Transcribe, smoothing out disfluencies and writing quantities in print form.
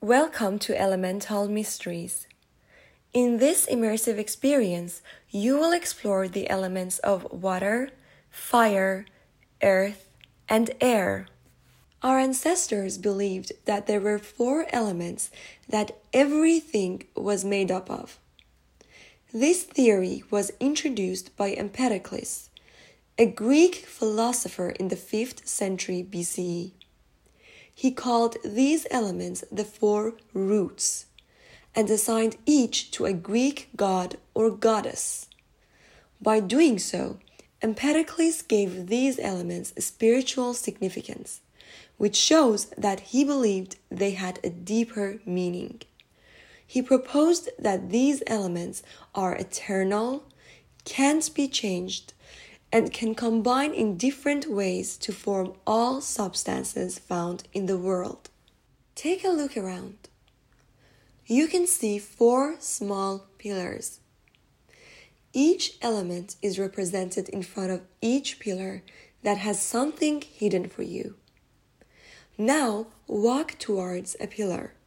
Welcome to Elemental Mysteries. In this immersive experience, you will explore the elements of water, fire, earth, and air. Our ancestors believed that there were 4 elements that everything was made up of. This theory was introduced by Empedocles, a Greek philosopher in the 5th century BCE. He called these elements the 4 roots, and assigned each to a Greek god or goddess. By doing so, Empedocles gave these elements a spiritual significance, which shows that he believed they had a deeper meaning. He proposed that these elements are eternal, can't be changed, and can combine in different ways to form all substances found in the world. Take a look around. You can see 4 small pillars. Each element is represented in front of each pillar that has something hidden for you. Now walk towards a pillar.